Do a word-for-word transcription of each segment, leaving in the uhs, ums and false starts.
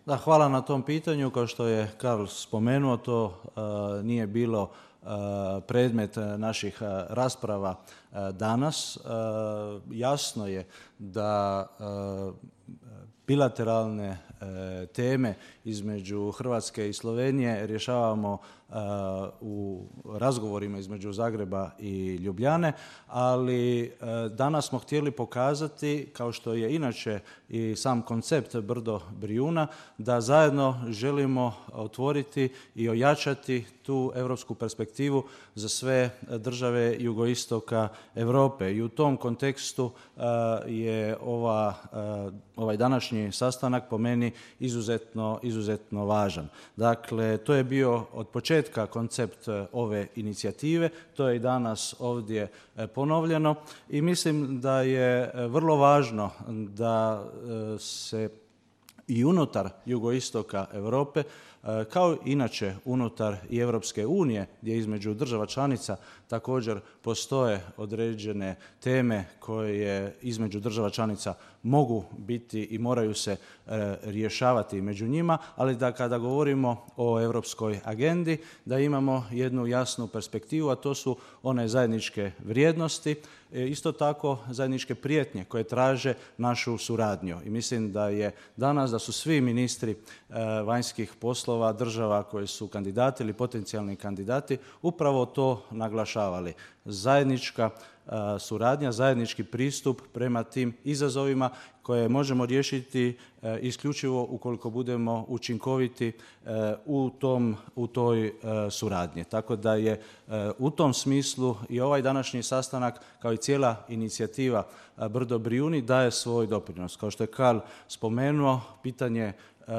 Da, hvala na tom pitanju. Kao što je Karl spomenuo, to uh, nije bilo uh, predmet naših uh, rasprava uh, danas. Uh, jasno je da uh, bilateralne e, teme između Hrvatske i Slovenije rješavamo e, u razgovorima između Zagreba i Ljubljane, ali e, danas smo htjeli pokazati, kao što je inače i sam koncept Brdo Brijuna, da zajedno želimo otvoriti i ojačati tu europsku perspektivu za sve države jugoistoka Europe. I u tom kontekstu e, je ova, e, ovaj današnji sastanak po meni izuzetno, izuzetno važan. Dakle, to je bio od početka koncept ove inicijative, to je i danas ovdje ponovljeno i mislim da je vrlo važno da se i unutar jugoistoka Europe, kao inače unutar i Europske unije, gdje između država članica također postoje određene teme koje između država članica mogu biti i moraju se e, rješavati među njima, ali da kada govorimo o europskoj agendi, da imamo jednu jasnu perspektivu, a to su one zajedničke vrijednosti, e, isto tako zajedničke prijetnje koje traže našu suradnju. I mislim da je danas, da su svi ministri e, vanjskih poslova država koji su kandidati ili potencijalni kandidati upravo to naglašavali. Zajednička suradnja, zajednički pristup prema tim izazovima koje možemo riješiti isključivo ukoliko budemo učinkoviti u, tom, u toj suradnji. Tako da je u tom smislu i ovaj današnji sastanak, kao i cijela inicijativa Brdo Brijuni, daje svoj doprinos. Kao što je Karl spomenuo, pitanje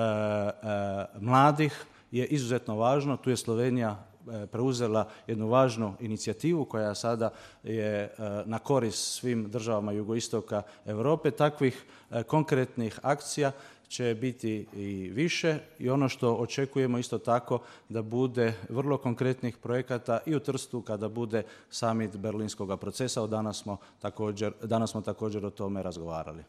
mladih je izuzetno važno. Tu je Slovenija preuzela jednu važnu inicijativu koja sada je na korist svim državama jugoistoka Europe. Takvih konkretnih akcija će biti i više i ono što očekujemo isto tako da bude vrlo konkretnih projekata i u Trstu kada bude summit Berlinskog procesa. Danas smo također, danas smo također o tome razgovarali.